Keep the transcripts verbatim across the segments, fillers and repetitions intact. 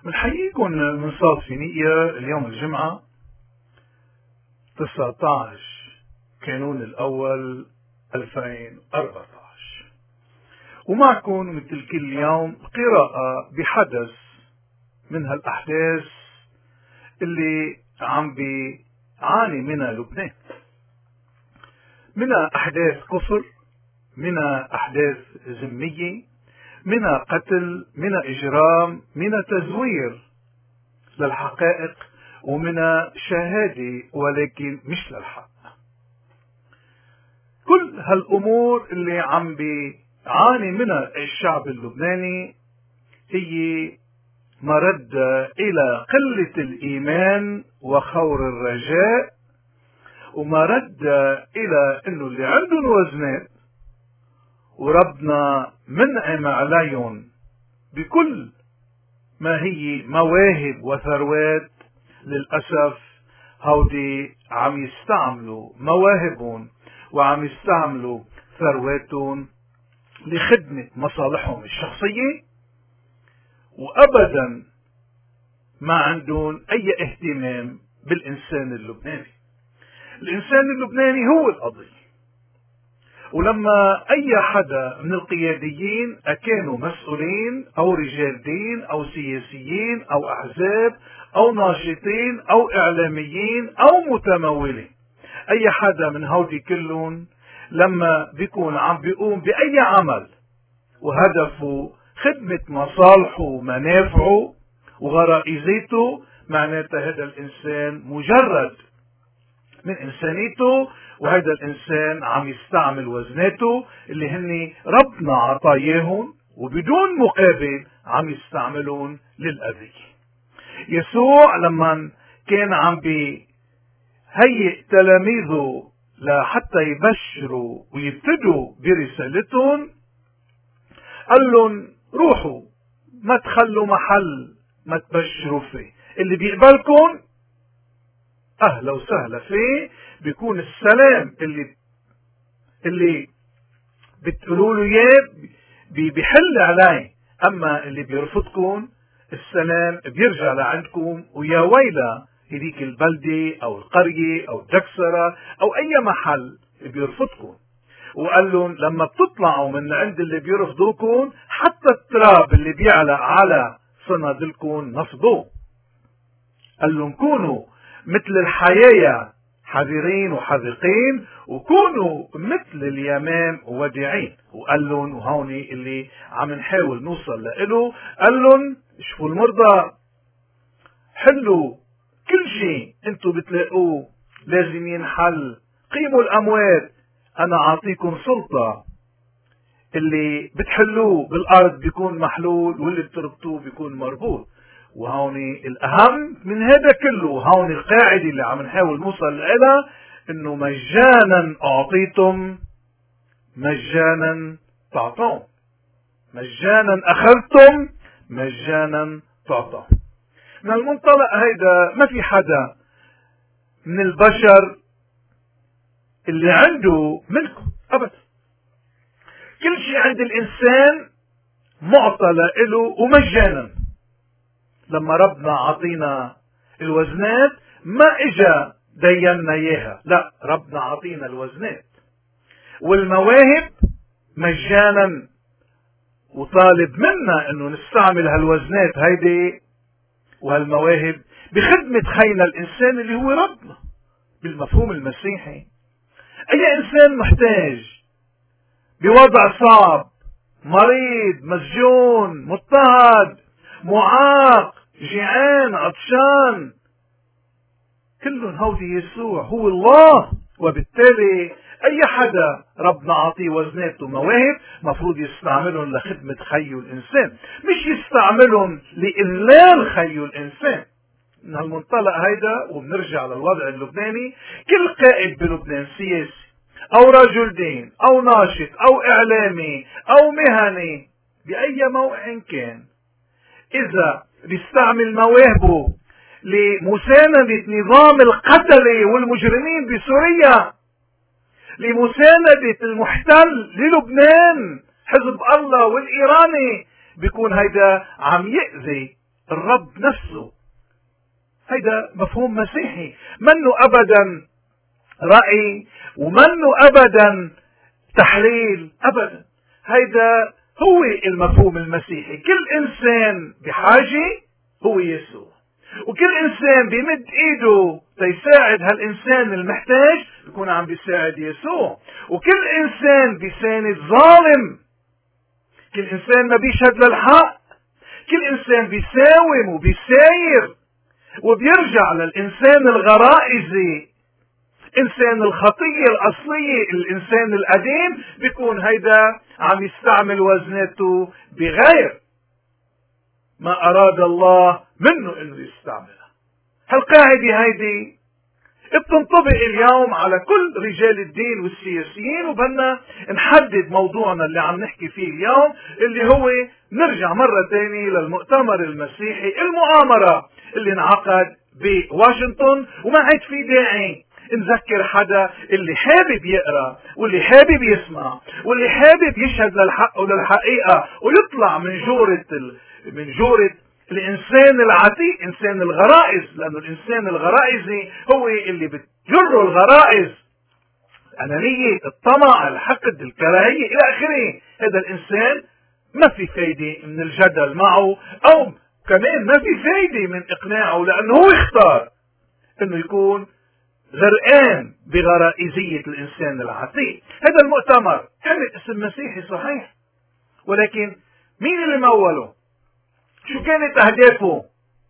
بنحييكم من صوت فينيقيا اليوم الجمعة تسعة عشر كانون الأول ألفين وأربعة عشر، ومعكم مثل كل يوم قراءة بحدث من هالأحداث اللي عم بيعاني منها لبنان، منها أحداث كفر، منها أحداث ذمية، منها قتل، منها إجرام، منها تزوير للحقائق، ومنها شهادة ولكن مش للحق. كل هالأمور اللي عم بيعاني منها الشعب اللبناني هي مردة إلى قلة الإيمان وخور الرجاء، ومردة إلى إنه اللي عندهم وزنات وربنا منعم عليهم بكل ما هي مواهب وثروات، للأسف هودي عم يستعملوا مواهبهم وعم يستعملوا ثرواتهم لخدمة مصالحهم الشخصية، وأبدا ما عندهم أي اهتمام بالإنسان اللبناني. الإنسان اللبناني هو القضية، ولما أي حدا من القياديين أكانوا مسؤولين أو رجال دين أو سياسيين أو أحزاب أو ناشطين أو إعلاميين أو متمولين، أي حدا من هودي كلهم لما بيكون عم بيقوم بأي عمل وهدفه خدمة مصالحه ومنافعه وغرائزاته، معناتها هذا الإنسان مجرد من إنسانيته، وهذا الإنسان عم يستعمل وزناته اللي هن ربنا عطاياهم وبدون مقابل عم يستعملون للأذية. يسوع لما كان عم بيهيئ تلاميذه لحتى يبشروا ويبتدوا برسالتهم قال لهم روحوا ما تخلوا محل ما تبشروا فيه، اللي بيقبلكم أهلا وسهلا فيه، بيكون السلام اللي اللي بتقولوا له اياه بيحل عليه، اما اللي بيرفضكم السلام بيرجع لعندكم، ويا ويلا هذيك البلدة او القرية او الدكسرة او اي محل بيرفضكم. وقال لهم لما بتطلعوا من عند اللي بيرفضوكم حتى التراب اللي بيعلق على صنادلكم نفضوه. قال لهم كونوا مثل الحياة حذرين وحذقين، وكونوا مثل اليمام وديعين. وقال لهم وهوني اللي عم نحاول نوصل له، قال لهم شوفوا المرضى، حلوا كل شيء انتم بتلاقوه لازم ينحل، قيموا الاموات، انا اعطيكم سلطة، اللي بتحلوه بالارض بيكون محلول واللي بتربطوه بيكون مربوط. وهوني الأهم من هذا كله، هوني القاعدة اللي عم نحاول نوصل لها، إنه مجانا أعطيتم مجانا تعطون، مجانا أخذتم مجانا تعطون. من المنطلق هيدا ما في حدا من البشر اللي عنده ملكه أبدا، كل شيء عند الإنسان معطى له ومجانا. لما ربنا عطينا الوزنات ما اجا دينا اياها، لا، ربنا عطينا الوزنات والمواهب مجانا، وطالب منا انه نستعمل هالوزنات هيدي وهالمواهب بخدمة خينا الانسان اللي هو ربنا بالمفهوم المسيحي. اي انسان محتاج بوضع صعب، مريض، مسجون، مضطهد، معاق، جيعان، عطشان، كلهم هودي يسوع هو الله. وبالتالي اي حدا ربنا عطيه وزنات ومواهب مفروض يستعملهم لخدمة خيو الانسان، مش يستعملهم لإذلال خيو الانسان. من هالمنطلق هيدا وبنرجع للوضع اللبناني، كل قائد بلبنان سياسي او رجل دين او ناشط او اعلامي او مهني باي موقع كان، إذا بيستعمل مواهبه لمساندة نظام القتلة والمجرمين بسوريا، لمساندة المحتل للبنان حزب الله والإيراني، بيكون هيدا عم يأذي الرب نفسه. هيدا مفهوم مسيحي، منه أبدا رأي ومنه أبدا تحليل أبدا. هيدا هو المفهوم المسيحي. كل إنسان بحاجة هو يسوع، وكل إنسان بيمد إيده ليساعد هالإنسان المحتاج بيكون عم بيساعد يسوع. وكل إنسان بيساند ظالم، كل إنسان ما بيشهد للحق، كل إنسان بيساوم وبيساير وبيرجع للإنسان الغرائزي، إنسان الخطية الأصلية، الإنسان القديم، بيكون هيدا عم يستعمل وزنته بغير ما أراد الله منه إنه يستعملها. هالقاعدة هيدي بتنطبق اليوم على كل رجال الدين والسياسيين، وبدنا نحدد موضوعنا اللي عم نحكي فيه اليوم، اللي هو نرجع مرة تانية للمؤتمر المسيحي، المؤامرة اللي انعقد بواشنطن. وما عاد في داعي نذكر حدا، اللي حابب يقرأ واللي حابب يسمع واللي حابب يشهد للحق وللحقيقة ويطلع من جورة ال... من جورة الإنسان العتيق، إنسان الغرائز، لأنه الإنسان الغرائزي هو اللي بتجره الغرائز، الأنانية، الطمع، الحقد، الكراهية إلى آخره. هذا الإنسان ما في فايدة من الجدل معه، أو كمان ما في فايدة من إقناعه، لأنه هو اختار أنه يكون غرقان بغرائزية الإنسان العتيق. هذا المؤتمر حمل اسم مسيحي صحيح، ولكن مين اللي موله؟ شو كانت أهدافه؟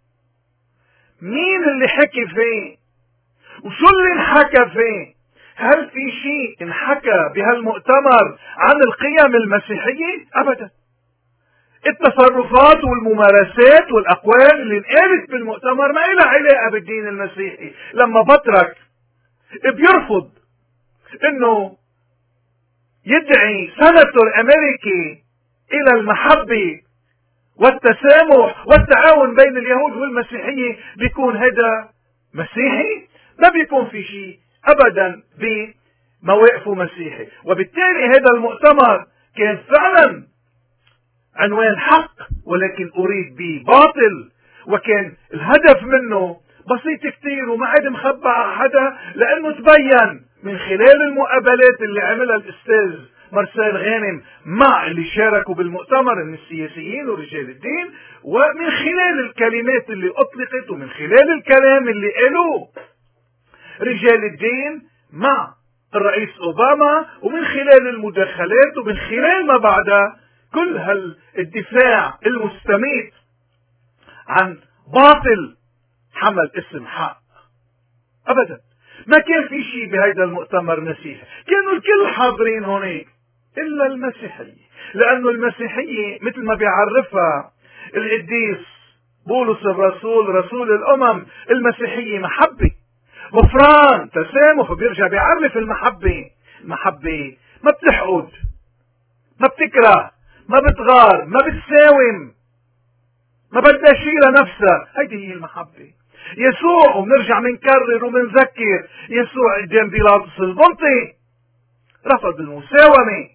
مين اللي حكي فيه؟ وشو اللي انحكى فيه؟ هل في شيء انحكى بهالمؤتمر عن القيم المسيحية؟ أبدا. التصرفات والممارسات والأقوال اللي انقالت بالمؤتمر ما لها علاقة بالدين المسيحي. لما بطرك بيرفض انه يدعي سناتور امريكي الى المحبة والتسامح والتعاون بين اليهود والمسيحية، بيكون هذا مسيحي؟ ما بيكون في شيء ابدا بمواقفه مسيحي. وبالتالي هذا المؤتمر كان فعلا عنوان حق، ولكن اريد به باطل، وكان الهدف منه بسيط كتير وما عاد مخبى على حدا، لانه تبين من خلال المقابلات اللي عملها الاستاذ مرسال غانم مع اللي شاركوا بالمؤتمر من السياسيين ورجال الدين، ومن خلال الكلمات اللي اطلقت، ومن خلال الكلام اللي قالوه رجال الدين مع الرئيس اوباما، ومن خلال المداخلات، ومن خلال ما بعدها كل هالدفاع المستميت عن باطل حمل اسم حق. ابدا ما كان في شيء بهذا المؤتمر مسيحي، كانوا الكل حاضرين هونيك الا المسيحية، لانه المسيحية مثل ما بيعرفها القديس بولس الرسول رسول الامم، المسيحية محبة، غفران، تسامح، وبيرجع بيعرف المحبة. المحبة ما بتحقد، ما بتكره، ما بتغار، ما بتساوم، ما بدها شيء لنفسها. هيدي هي المحبة. يسوع، وبنرجع منكرر ومنذكر، يسوع قدام بيلاطس البنطي رفض المساومة،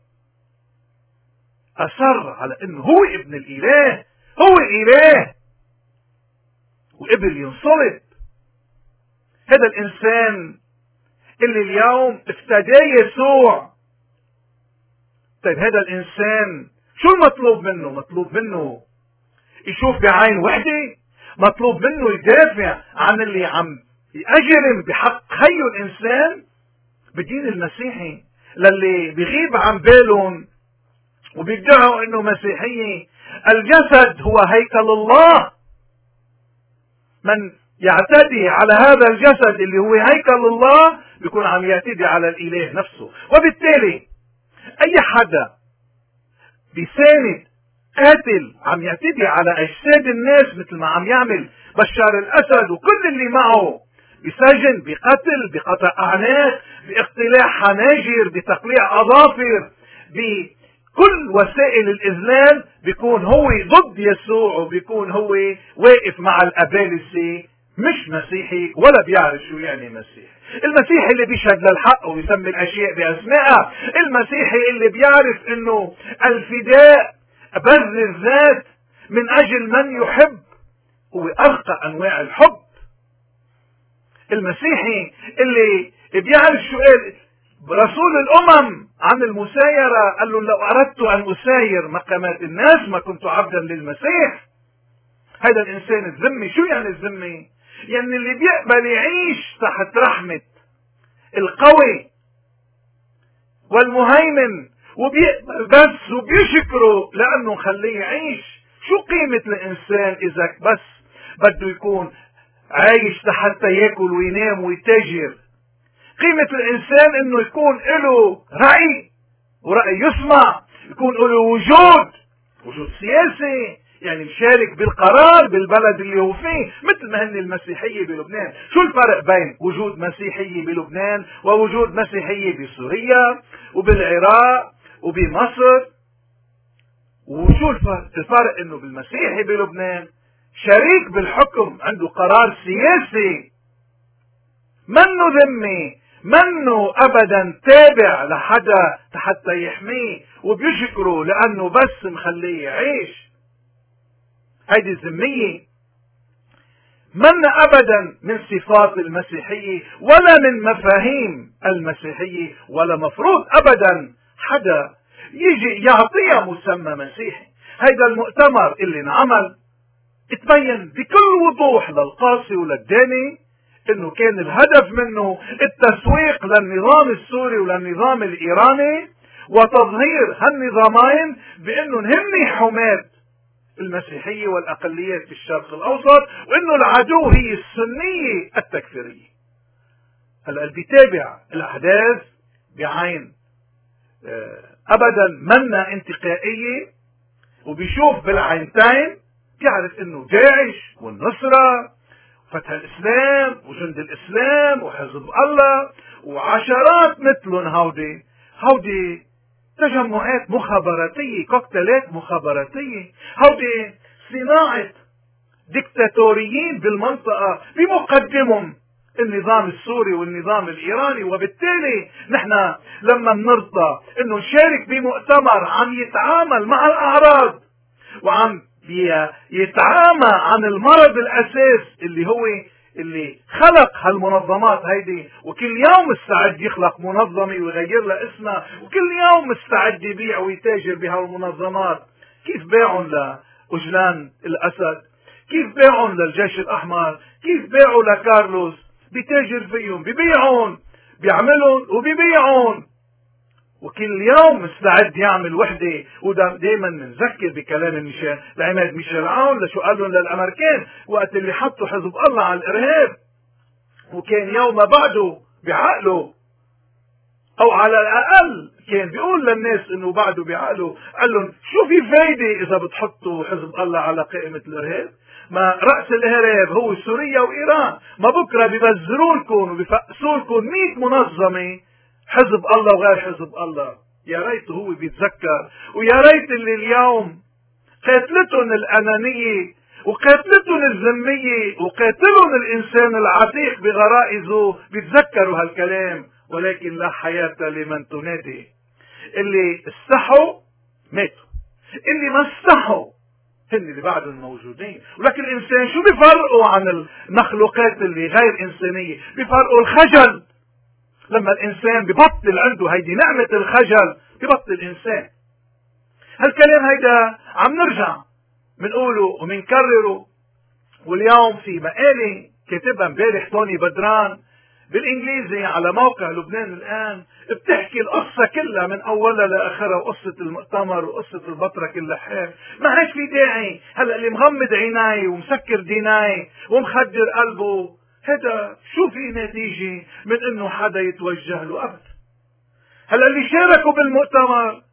أصر على انه هو ابن الاله، هو الاله، وقبل ينصلب. هذا الانسان اللي اليوم افتداه يسوع. طيب هذا الانسان شو المطلوب منه؟ مطلوب منه يشوف بعين وحدة، مطلوب منه يدافع عن اللي عم يأجرم بحق خيه الانسان بالدين المسيحي، للي بيغيب عن بالهم وبيدعوا انه مسيحية. الجسد هو هيكل الله، من يعتدي على هذا الجسد اللي هو هيكل الله بيكون عم يعتدي على الاله نفسه. وبالتالي اي حدا بيساند قاتل عم يعتدي على اجساد الناس مثل ما عم يعمل بشار الاسد وكل اللي معه، بسجن، بقتل، بقطع اعناق، باقتلاع حناجر، بتقليع اظافر، بكل وسائل الاذلال، بيكون هو ضد يسوع، وبيكون هو واقف مع الابالسه، مش مسيحي ولا بيعرف شو يعني مسيحي. المسيحي اللي بيشهد للحق ويسمي الاشياء باسمائها، المسيحي اللي بيعرف انه الفداء بذل الذات من اجل من يحب هو أرقى أنواع الحب. المسيحي اللي بيعرف شو قال رسول الأمم عن المسايرة، قال له لو أردت أن أساير مقامات الناس ما كنت عبدا للمسيح. هذا الإنسان الذمي. شو يعني الذمي؟ يعني اللي بيقبل يعيش تحت رحمة القوي والمهيمن وبيقبل بس وبيشكره لأنه خليه يعيش. شو قيمة الإنسان إذا بس بده يكون عايش حتى يأكل وينام ويتاجر؟ قيمة الإنسان إنه يكون له رأي ورأي يسمع، يكون له وجود وجود سياسي، يعني يشارك بالقرار بالبلد اللي هو فيه، مثل ما هن المسيحية بلبنان. شو الفرق بين وجود مسيحية بلبنان ووجود مسيحية بسوريا وبالعراق وبمصر؟ وشو الفرق؟ الفرق انه بالمسيحي بلبنان شريك بالحكم، عنده قرار سياسي، منه ذمي، منه ابدا تابع لحدا حتى يحميه وبيشكره لانه بس مخليه يعيش. هيدي الذمية من ابدا من صفات المسيحية ولا من مفاهيم المسيحية، ولا مفروض ابدا حدا يجي يعطيها مسمى مسيحي. هيدا المؤتمر اللي انعمل اتبين بكل وضوح للقاصي وللداني انه كان الهدف منه التسويق للنظام السوري وللنظام الايراني وتظهير هالنظامين بانه هن حماة المسيحية والأقليات في الشرق الأوسط، وإنه العدو هي السنية التكفيرية. هلا اللي بيتابع الأحداث بعين أبدا منا انتقائية وبيشوف بالعينتين بيعرف إنه داعش والنصرة وفتح الإسلام وجند الإسلام وحزب الله وعشرات مثلهم هودي هودي تجمعات مخابراتية، كوكتيلات مخابراتية، هودي صناعة ديكتاتوريين بالمنطقة بمقدمهم النظام السوري والنظام الإيراني. وبالتالي نحن لما بنرضى انه نشارك بمؤتمر عم يتعامل مع الأعراض وعم يتعامى عن المرض الأساس اللي هو اللي خلق هالمنظمات هيدي، وكل يوم مستعد يخلق منظمة ويغير لها اسمها، وكل يوم مستعد يبيع ويتاجر بهالمنظمات. كيف باعهم لأجلان الأسد، كيف باعهم للجيش الأحمر، كيف باعوا لكارلوس، بيتاجر فيهم، بيبيعون، بيعملون وبيبيعون، وكل يوم مستعد يعمل وحدة. ودائما نذكر بكلام ميشيل العماد ميشيل عون لشو قال لهم للأمريكان وقت اللي حطوا حزب الله على الإرهاب، وكان يوم بعده بعقله أو على الأقل كان بيقول للناس إنه بعده بعقله، قال لهم شو في فايدة إذا بتحطوا حزب الله على قائمة الإرهاب؟ ما رأس الإرهاب هو سوريا وإيران، ما بكرة بيبزروا لكم وبيفقسوا لكم مئة منظمة حزب الله وغير حزب الله. يا ريت هو بيتذكر، ويا ريت اللي اليوم قاتلتهم الأنانية وقاتلتهم الذمية وقاتلهم الإنسان العتيق بغرائزه بيتذكروا هالكلام. ولكن لا حياة لمن تنادي. اللي استحوا ماتوا، اللي ما استحوا هن اللي بعدهم موجودين. ولكن الإنسان شو بيفرقوا عن المخلوقات اللي غير إنسانية؟ بيفرقوا الخجل. لما الإنسان ببطل عنده هيدي نعمة الخجل ببطل إنسان. هالكلام هيدا عم نرجع منقوله ومنكرره. واليوم في مقالة كاتبها امبارح توني بدران بالإنجليزي على موقع لبنان الآن، بتحكي القصة كلها من أولها لآخرها، وقصة المؤتمر وقصة البطرك اللحاف. ما هيك في داعي هلا اللي مغمض عيناي ومسكر ديناي ومخدر قلبه هذا شو في نتيجة من انه حدا يتوجه له ابدا. هلا اللي شاركوا بالمؤتمر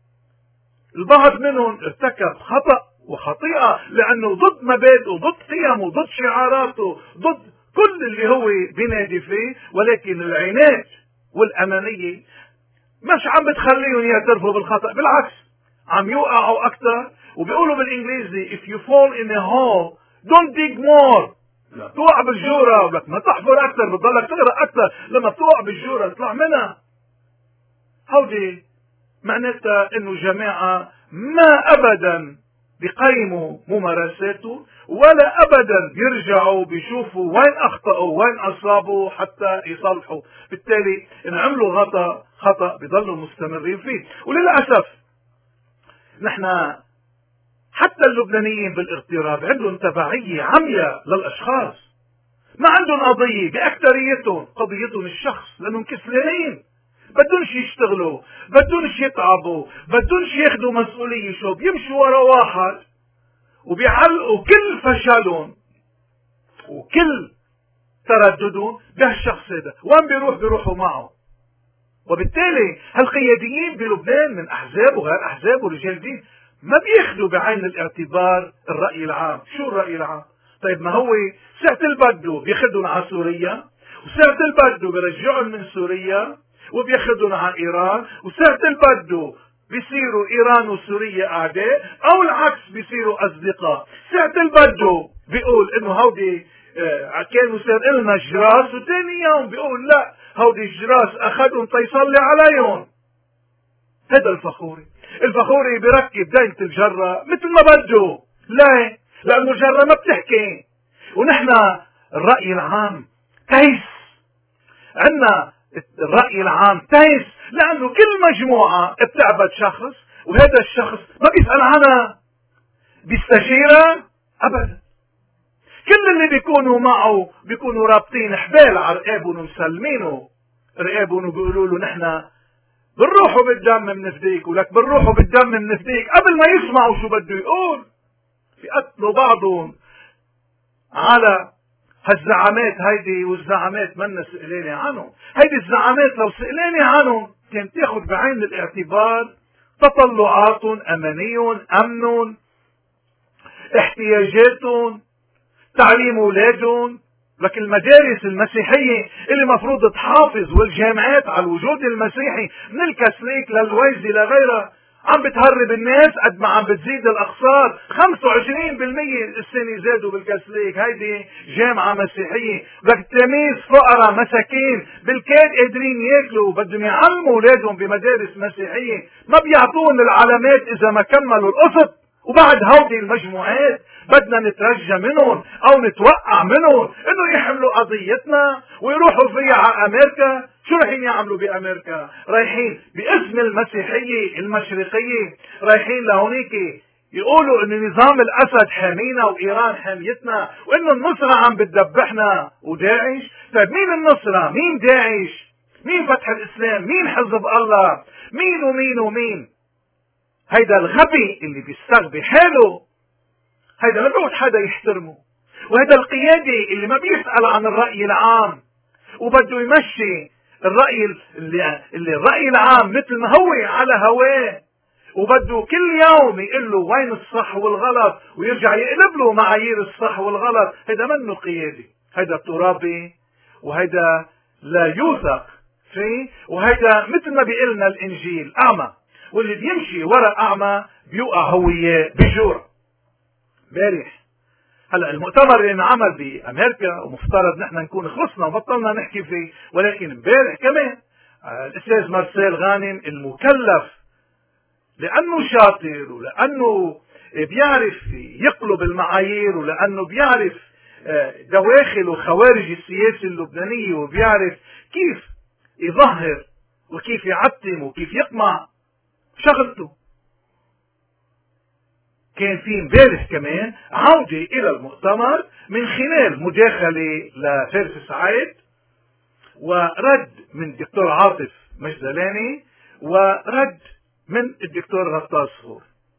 البعض منهم ارتكب خطأ وخطيئة لانه ضد مبادئه، ضد قيمه، ضد شعاراته، ضد كل اللي هو بينادي فيه. ولكن العناد والأنانية مش عم بتخليهم يعترفوا بالخطأ، بالعكس عم يوقعوا اكثر. وبيقولوا بالانجليزي if you fall in a hole don't dig more. لا توقع بالجورة ولك ما تحفر أكثر، بتضلك تغرق أكثر. لما بتوقع بالجورة تطلع منها. هودي معناتها إنه جماعة ما أبدا بيقيموا ممارساته، ولا أبدا بيرجعوا بيشوفوا وين أخطأوا وين أصابوا حتى يصلحوا. بالتالي إن عملوا خطأ خطأ بيضلوا مستمرين فيه. وللأسف نحن حتى اللبنانيين بالاغتراب عندهم تبعية عمياء للأشخاص، ما عندهم قضية، بأكثريتهم قضيتهم الشخص، لأنهم كسلانين، بدونش يشتغلوا، بدونش يتعبوا، بدونش ياخدوا مسؤولية. شو بيمشوا ورا واحد وبيعلقوا كل فشلهم وكل ترددهم بهالشخص هذا، وين بيروح بيروحوا معه. وبالتالي هالقياديين بلبنان من أحزاب وغير أحزاب ورجال دين ما بياخدوا بعين الاعتبار الرأي العام. شو الرأي العام؟ طيب ما هو ساعة البدو بياخدهم على سوريا، وساعة البدو بيرجعهم من سوريا وبياخدهم على إيران، وساعة البدو بيصيروا إيران وسوريا أعداء، أو العكس بيصيروا أصدقاء. ساعة البدو بيقول إنه هودي آه كانوا سرق لنا جراس، وثاني يوم بيقول لا هودي الجراس أخذهم تيصلي عليهم. هذا الفخوري. الفخوري بيركب دينة الجرة مثل ما بده. ليه؟ لأنه الجرة ما بتحكي. ونحن الرأي العام تيس، عندنا الرأي العام تيس، لأنه كل مجموعة بتعبد شخص، وهذا الشخص ما بيسأل عنها، بيستشيرها أبدا. كل اللي بيكونوا معه بيكونوا رابطين حبال على رقابهم ومسلمينه رقابهم، وبيقولوا له نحن بنروحوا بالدم بنفديك، ولك بنروحوا بالدم بنفديك، قبل ما يسمعوا شو بده يقول بيقتلوا بعضهم على هالزعامات هيدي. والزعامات منا سئلاني عنهم. هيدي الزعامات لو سئلاني عنهم كان تاخد بعين الاعتبار تطلعاتهم، امانيهم، امنهم، احتياجاتهم، تعليم اولادهم. لكن المدارس المسيحية اللي مفروض تحافظ والجامعات على الوجود المسيحي من الكاثوليك للويزي لغيرها عم بتهرب الناس قد ما عم بتزيد الاقصار. خمسة وعشرين بالمية السنة زادوا بالكاثوليك. هيدي جامعة مسيحية، بدك تلاميذ فقراء مساكين بالكاد قادرين ياكلوا، بدهم يعلموا اولادهم بمدارس مسيحية، ما بيعطون العلامات اذا ما كملوا القسط. وبعد هودي المجموعات بدنا نترجى منهم او نتوقع منهم انه يحملوا قضيتنا ويروحوا فيها على امريكا. شو رايحين يعملوا بامريكا؟ رايحين باسم المسيحية المشرقية، رايحين لهونيك يقولوا ان نظام الاسد حامينا وايران حاميتنا، وانه النصرة عم بتدبحنا وداعش. طيب مين النصرة؟ مين داعش؟ مين فتح الاسلام؟ مين حزب الله؟ مين ومين ومين؟ هيدا الغبي اللي بيستغبي حاله، هيدا ما بيعود حدا يحترمه. وهيدا القيادي اللي ما بيسأل عن الرأي العام وبده يمشي الرأي اللي, اللي الرأي العام مثل ما هو على هواه، وبده كل يوم يقول له وين الصح والغلط ويرجع يقلب له معايير الصح والغلط. هيدا منه قيادي، هيدا ترابي، وهيدا لا يوثق فيه. وهيدا مثل ما بيقلنا الإنجيل أعمى، واللي بيمشي ورا أعمى بيوقع هو بجورة. امبارح هلا المؤتمر اللي انعمل بامريكا ومفترض نحن نكون خلصنا وبطلنا نحكي فيه، ولكن امبارح كمان الاستاذ مارسيل غانم المكلف لانه شاطر ولانه بيعرف يقلب المعايير ولانه بيعرف دواخل وخوارج السياسة اللبنانية وبيعرف كيف يظهر وكيف يعتم وكيف يقمع شغلته. كان في امبارح كمان عودة الى المؤتمر من خلال مداخلة لفارس سعيد ورد من الدكتور عاطف مجدلاني ورد من الدكتور غطاس فور.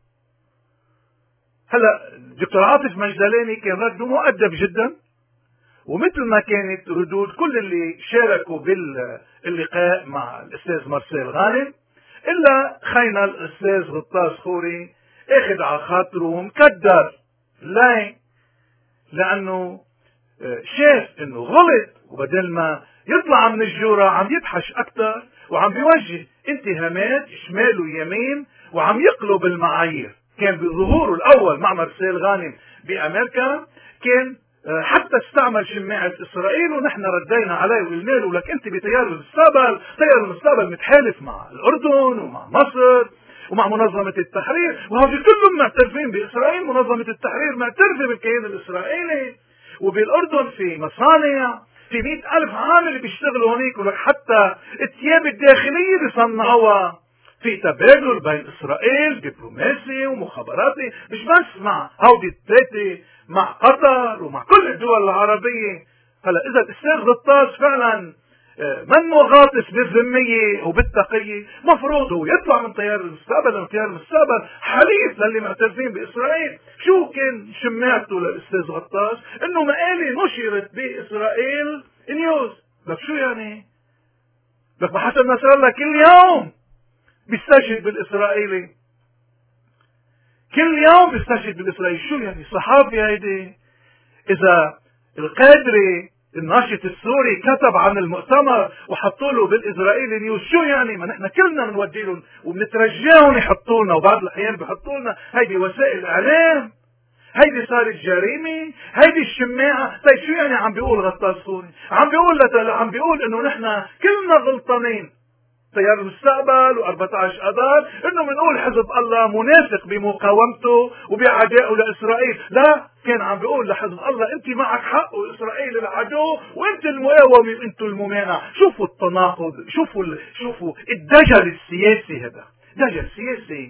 هلا الدكتور عاطف مجدلاني كان رده مؤدب جدا، ومثل ما كانت ردود كل اللي شاركوا باللقاء مع الاستاذ مارسيل غانم، الا خينا الاستاذ غطاس خوري اخذ على خاطره ومكدر. ليه؟ لانه شاف انه غلط، وبدل ما يطلع من الجورة عم يدحش اكثر وعم بيوجه اتهامات شمال ويمين وعم يقلب المعايير. كان بظهوره الاول مع مارسيل غانم بامريكا كان حتى استعمل شماعة اسرائيل، ونحن ردينا عليه وقلنا له لك انت بتيار المستقبل، تيار المستقبل متحالف مع الاردن ومع مصر ومع منظمة التحرير، وهذول كلهم معترفين بإسرائيل. منظمة التحرير معترفة بالكيان الإسرائيلي، وبالأردن في مصانع، في مئة ألف عامل بيشتغلوا هونيك، ولك حتى الثياب الداخلية بيصنعوها. في تبادل بين إسرائيل دبلوماسي ومخابراتي، مش بس مع هودي الثلاثة، مع قطر ومع كل الدول العربية. هلا إذا الأستاذ غطاس فعلا منه غاطس بالذمية وبالتقية، مفروض هو يطلع من تيار المستقبل، لأن تيار المستقبل حليف للي معترفين بإسرائيل. شو كان شمعته للأستاذ غطاس؟ إنه مقالة نشرت بإسرائيل نيوز. لك شو يعني؟ لك حسن نصر الله كل يوم بيستشهد بالإسرائيلي، كل يوم بيستشهد بالإسرائيلي. شو يعني صحافي هيدي؟ إذا القادري الناشط السوري كتب عن المؤتمر وحطوا له بالإسرائيلي نيوز، شو يعني؟ ما نحن كلنا بنودي لهم وبنترجاهم يحطوا لنا، وبعض الأحيان بيحطوا لنا. هيدي وسائل إعلام، هيدي صارت جريمة، هيدي الشماعة. طيب شو يعني عم بيقول غطاس سوري؟ عم بيقول لت... عم بيقول إنه نحن كلنا غلطانين، تيار المستقبل وأربعة عشر أذار، انه بنقول حزب الله منافق بمقاومته وبعدائه لاسرائيل. لا، كان عم بيقول لحزب الله انت معك حق واسرائيل العدو، وانت المقاومه وانت الممانع. شوفوا التناقض، شوفوا ال... شوفوا الدجل السياسي. هذا دجل سياسي.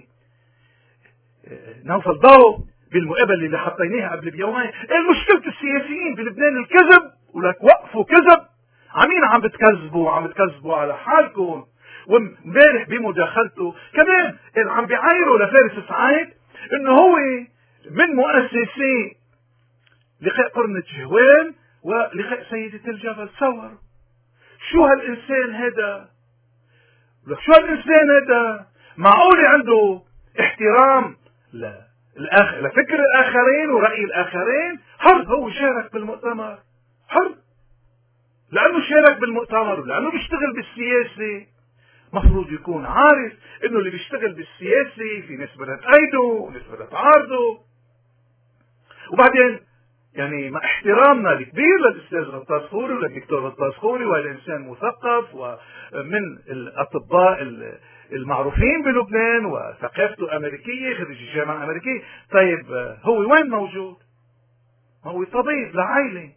نوفل ضوء بالمقابله اللي حطيناها قبل بيومين، المشكله السياسيين بلبنان الكذب، ولك وقفوا كذب. عمين عم بتكذبوا، عم بتكذبوا على حالكم. وامبارح بمداخلته كمان عم بيعايروا لفارس سعيد انه هو من مؤسسي لقاء قرنة جهوان ولقاء سيدة الجبل. تصور شو هالإنسان هذا؟ شو هالإنسان هذا؟ معقول عنده احترام للآخ... لفكر الآخرين ورأي الآخرين؟ حر. هو شارك بالمؤتمر، حر، لأنه شارك بالمؤتمر ولأنه بيشتغل بالسياسة. مفروض يكون عارف انه اللي بيشتغل بالسياسي في ناس بدها تأيده وناس بدها تعارضه. وبعدين يعني مع احترامنا الكبير للاستاذ غطاس خوري وللدكتور غطاس خوري، وهذا انسان مثقف ومن الاطباء المعروفين بلبنان وثقافته امريكيه، خريج الجامعه الامريكيه. طيب هو وين موجود؟ هو طبيب لعائله،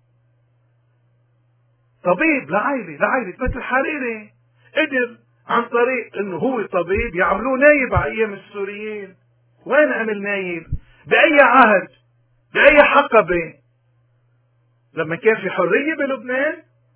طبيب لعائله لعائله بيت الحريري. قدر عن طريق انه هو طبيب يعملوه نايب على ايام السوريين. وين عمل نايب؟ باي عهد؟ باي حقبه؟ لما كان في حريه بلبنان.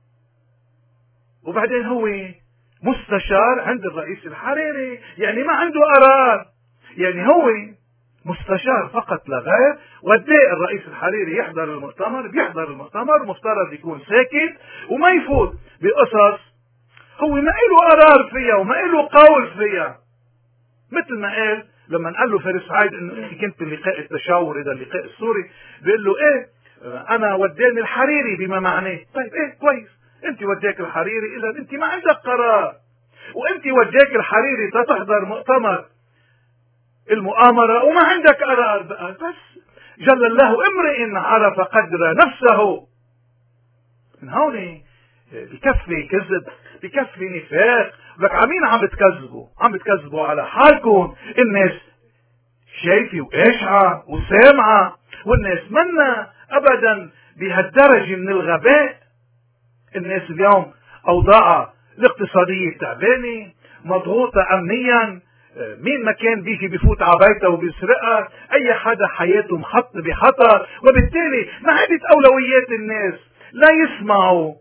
وبعدين هو مستشار عند الرئيس الحريري، يعني ما عنده قرار، يعني هو مستشار فقط لا غير. وداء الرئيس الحريري يحضر المؤتمر، بيحضر المؤتمر، مفترض يكون ساكت وما يفوت بقصص هو ما له قرار فيها وما له قول فيها. مثل ما قال لما قال له فارس سعيد انه انت كنت اللقاء التشاور، اذا اللقاء السوري، بيقول له ايه انا وداني الحريري بما معناه. طيب ايه كويس، انت وداك الحريري، اذا انت ما عندك قرار، وانت وداك الحريري تحضر مؤتمر المؤامرة وما عندك قرار بقى. بس جل الله امرئ عرف قدر نفسه. من هون بكفي كذب، بكفي نفاق. لك عمين عم بتكذبوا؟ عم بتكذبوا على حالكم. الناس شايفة وقاشعة وسامعة، والناس منا ابدا بهالدرجة من الغباء. الناس اليوم اوضاعها الاقتصادية تعبانة، مضغوطة امنيا، مين ما كان بيجي بفوت على بيته وبيسرقها، اي حدا حياته محط بخطر. وبالتالي ما عادت اولويات الناس، لا يسمعوا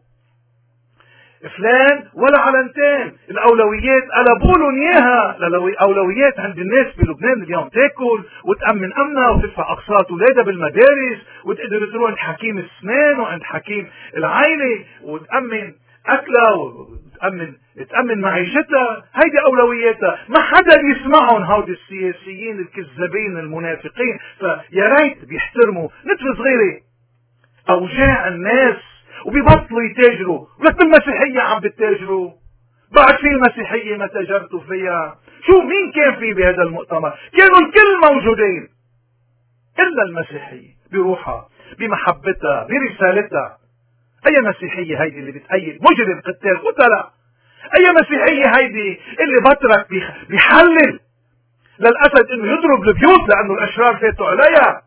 فلان ولا علنتين. الاولويات قلبوا لهم اياها. الاولويات عند الناس بلبنان اليوم تاكل وتامن امنها وتدفع اقساط اولادها بالمدارس، وتقدر تروح عند حكيم السنان وعند حكيم العائله وتامن اكلها وتامن تامن معيشتها. هيدي اولوياتها. ما حدا بيسمعهم هودي السياسيين الكذابين المنافقين. فيا ريت بيحترموا نتفه صغيره اوجاع الناس وبيبطلوا يتاجروا. ولك بالمسيحية عم بتتاجروا، بعد في المسيحية ما تاجرتوا فيها. شو مين كان في بهذا المؤتمر؟ كانوا الكل موجودين إلا المسيحية بروحها، بمحبتها، برسالتها. أي مسيحية هيدي اللي بتأيد مجرم قتال قتلة؟ أي مسيحية هيدي اللي بترك بيحلل للأسد انه يضرب البيوت لانه الاشرار فاتوا عليها.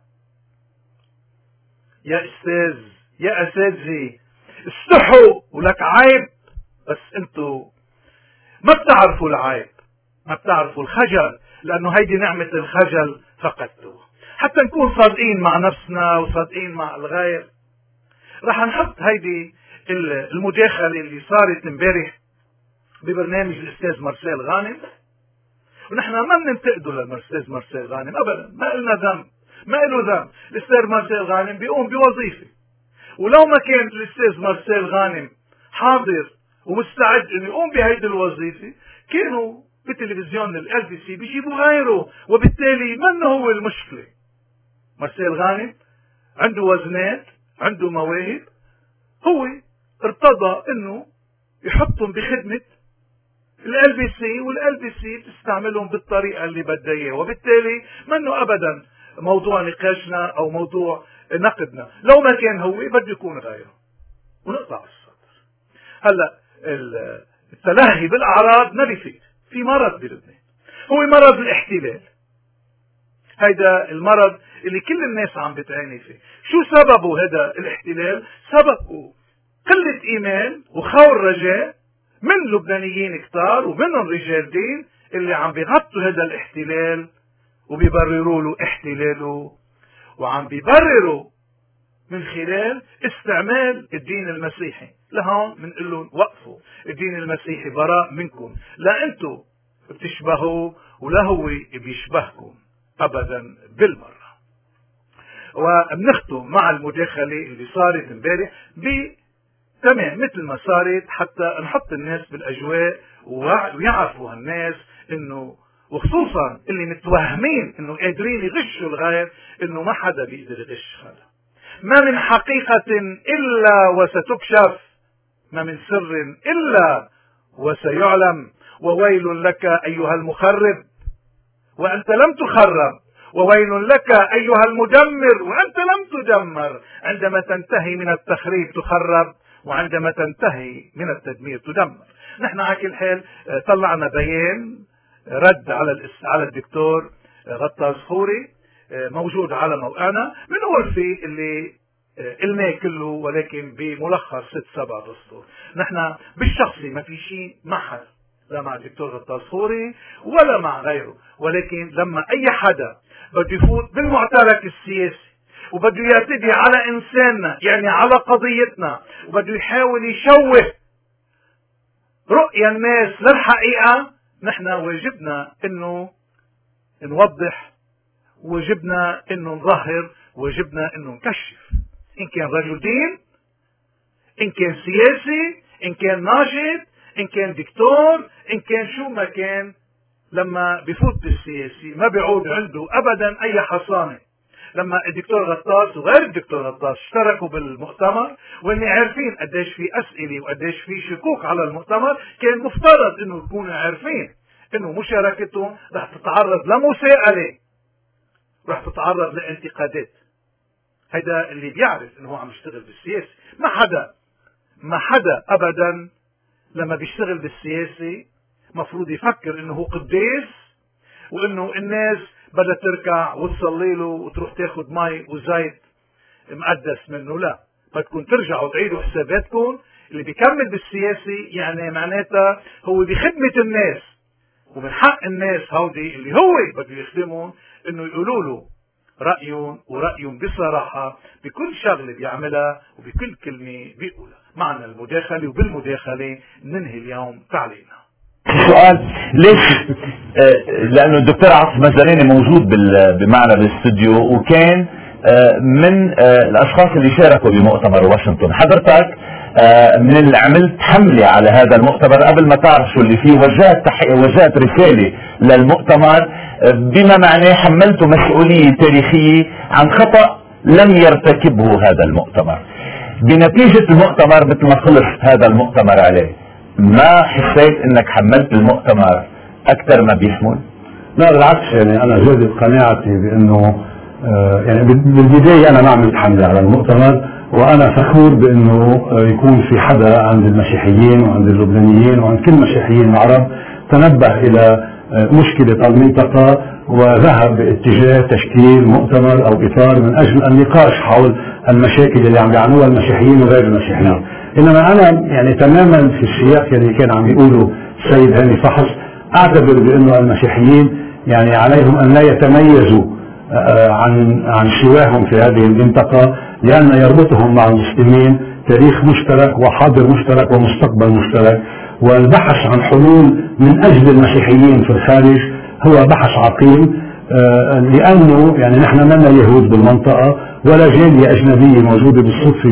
يا استاذ يا اساتذة استحوا ولك عيب، بس انتو ما بتعرفوا العيب، ما بتعرفوا الخجل، لانه هيدي نعمة الخجل فقدتوها. حتى نكون صادقين مع نفسنا وصادقين مع الغير. رح نحط هيدي المداخلة اللي صارت امبارح ببرنامج الاستاذ مارسيل غانم، ونحن ما بننتقده للاستاذ مارسيل غانم ابدا، ما لنا ذنب، ما له ذنب. الاستاذ مارسيل غانم بيقوم بوظيفة، ولو ما كان الاستاذ مارسيل غانم حاضر ومستعد انه يقوم بهيدي الوظيفة كانوا بتلفزيون ال بي سي بيجيبوا غيره، وبالتالي منه هو المشكلة. مارسيل غانم عنده وزنات، عنده مواهب، هو ارتضى انه يحطهم بخدمة ال بي سي، وال بي سي بتستعملهم بالطريقة اللي بدها اياها، وبالتالي منه ابدا موضوع نقاشنا او موضوع نقدنا. لو ما كان هو بده يكون غيره، ونقطع السطر. هلا التلهي بالاعراض ما بيفيد. في مرض بلبنان هو مرض الاحتلال. هيدا المرض اللي كل الناس عم بتعاني فيه. شو سببه هذا الاحتلال؟ سببه قلة ايمان وخور رجاء من لبنانيين كتار ومنهم رجال دين اللي عم بيغطوا هذا الاحتلال وبيبرروا له احتلاله، وعم بيبرروا من خلال استعمال الدين المسيحي. لهون بنقول لهم وقفوا، الدين المسيحي براء منكم، لا انتم بتشبهوا ولا هو بيشبهكم ابدا بالمره. وبنختم مع المداخله اللي صارت امبارح ب تمام مثل ما صارت، حتى نحط الناس بالاجواء ويعرفوا الناس انه، وخصوصا اللي متوهمين انه قادرين يغشوا الغير، انه ما حدا بيقدر يغش حدا. ما من حقيقة الا وستكشف، ما من سر الا وسيعلم. وويل لك ايها المخرب وانت لم تخرب، وويل لك ايها المدمر وانت لم تدمر. عندما تنتهي من التخريب تخرب، وعندما تنتهي من التدمير تدمر. نحن على كل حال طلعنا بيان رد على على الدكتور غطاس خوري موجود على موقعنا، بنقول فيه اللي قلناه كله، ولكن بملخص ست سبع دستور. نحن بالشخصي ما في شيء مع حدا، لا مع الدكتور غطاس خوري ولا مع غيره، ولكن لما اي حدا بده يفوت بالمعترك السياسي وبده يعتدي على انساننا، يعني على قضيتنا، وبده يحاول يشوه رؤية الناس للحقيقة، نحن واجبنا انه نوضح، واجبنا انه نظهر، واجبنا انه نكشف. ان كان رجل دين، ان كان سياسي، ان كان ناشط، ان كان دكتور، ان كان شو ما كان، لما بفوت بالسياسي ما بيعود عنده ابدا اي حصانة. لما الدكتور غطاس وغير الدكتور غطاس اشتركوا بالمؤتمر، واني عارفين قديش في اسئلة وقديش في شكوك على المؤتمر، كان مفترض انه يكونوا عارفين انه مشاركتهم رح تتعرض لمساءلة، رح تتعرض لانتقادات. هيدا اللي بيعرف انه هو عم يشتغل بالسياسة. ما حدا ما حدا ابدا لما بيشتغل بالسياسي مفروض يفكر انه هو قديس، وانه الناس بدها تركع وتصلي له وتروح تاخد مي وزيت مقدس منه. لا، بدكم ترجعوا تعيدوا حساباتكم. اللي بيكمل بالسياسي يعني معناتها هو بخدمة الناس، ومن حق الناس هودي اللي هو بده يخدمهم انه يقولوا له رأيهم، ورأيهم بصراحة بكل شغلة بيعملها وبكل كلمة بيقولها. معنا المداخلة، وبالمداخلة ننهي اليوم تعليقنا. سؤال ليش؟ آه لأنه الدكتور عاصف مزاريني موجود بمعنا بالاستوديو، وكان آه من آه الأشخاص اللي شاركوا بمؤتمر واشنطن. حضرتك آه من اللي عملت حملة على هذا المؤتمر قبل ما تعرف شو اللي فيه، وجهت وجهت رسالة للمؤتمر آه بما معناه حملته مسؤولية تاريخية عن خطأ لم يرتكبه هذا المؤتمر. بنتيجة المؤتمر مثل ما خلص هذا المؤتمر عليه، ما حسيت انك حملت المؤتمر اكثر ما بيحمل؟ لا بالعكس، يعني انا جازت قناعتي بانه آه يعني بالبداية انا ما عملت حملة على المؤتمر، وانا فخور بانه يكون في حدا عند المسيحيين وعند اللبنانيين وعند كل المسيحيين العرب تنبه الى مشكلة المنطقة، وذهب باتجاه تشكيل مؤتمر أو إطار من أجل النقاش حول المشاكل اللي عم يعانوها المسيحيين وغير المسيحيين. إنما أنا يعني تماما في السياق اللي كان عم يقوله السيد هاني فحص، أعتبر بأنه المسيحيين يعني عليهم أن لا يتميزوا عن عن سواهم في هذه المنطقة، لأن يربطهم مع المسلمين تاريخ مشترك وحاضر مشترك ومستقبل مشترك. والبحث عن حلول من أجل المسيحيين في الخارج هو بحث عقيم، لأنه يعني نحن منا يهود بالمنطقة ولا جالية أجنبية موجودة بالصدفة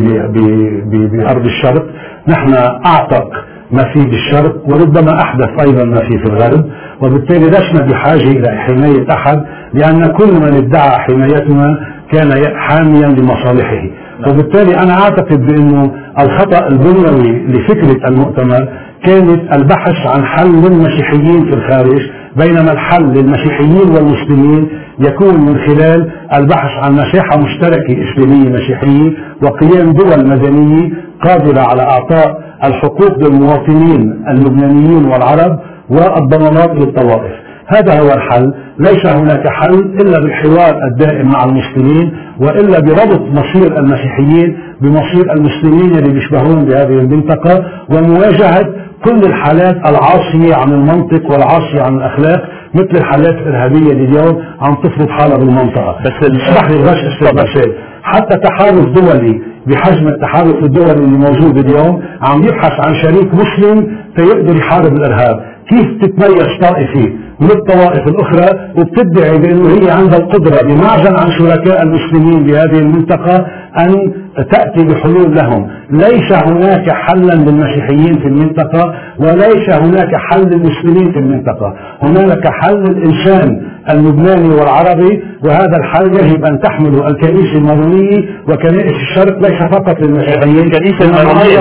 بأرض الشرق. نحن أعتق ما في بالشرق وربما أحدث أيضا ما في في الغرب، وبالتالي لسنا بحاجة إلى حماية أحد، لأن كل من ادعى حمايتنا كان حاميا لمصالحه. وبالتالي أنا أعتقد بأنه الخطأ البنيوي لفكرة المؤتمر كانت البحث عن حل للمسيحيين في الخارج، بينما الحل للمسيحيين والمسلمين يكون من خلال البحث عن مساحة مشتركة إسلامية مسيحية وقيام دول مدنية قادرة على إعطاء الحقوق للمواطنين اللبنانيين والعرب والضمانات للطوائف. هذا هو الحل. ليس هناك حل إلا بالحوار الدائم مع المسلمين، وإلا بربط مصير المسيحيين بمصير المسلمين اللي بيشبهون بهذه المنطقة، ومواجهة كل الحالات العاصية عن المنطق والعاصية عن الأخلاق، مثل الحالات الإرهابية اللي اليوم عم تفرض حالها بالمنطقة. بس اسمح لي بس استاذ، حتى تحالف دولي بحجم التحالف الدولي اللي موجود اليوم عم يبحث عن شريك مسلم فيقدر يحارب الإرهاب. كيف تتميز طائفة من الطوائف الأخرى وبتدعي بأنه هي عندها القدرة بمعزل عن شركاء المسلمين بهذه المنطقة أن تأتي بحلول لهم؟ ليس هناك حلا للمسيحيين في المنطقة، وليس هناك حل للمسلمين في المنطقة. هناك حل للإنسان اللبناني والعربي، وهذا الحل يجب أن تحمله الكنيسة المارونية وكنائس الشرق، ليس فقط للمسيحيين. الكنيسة المارونية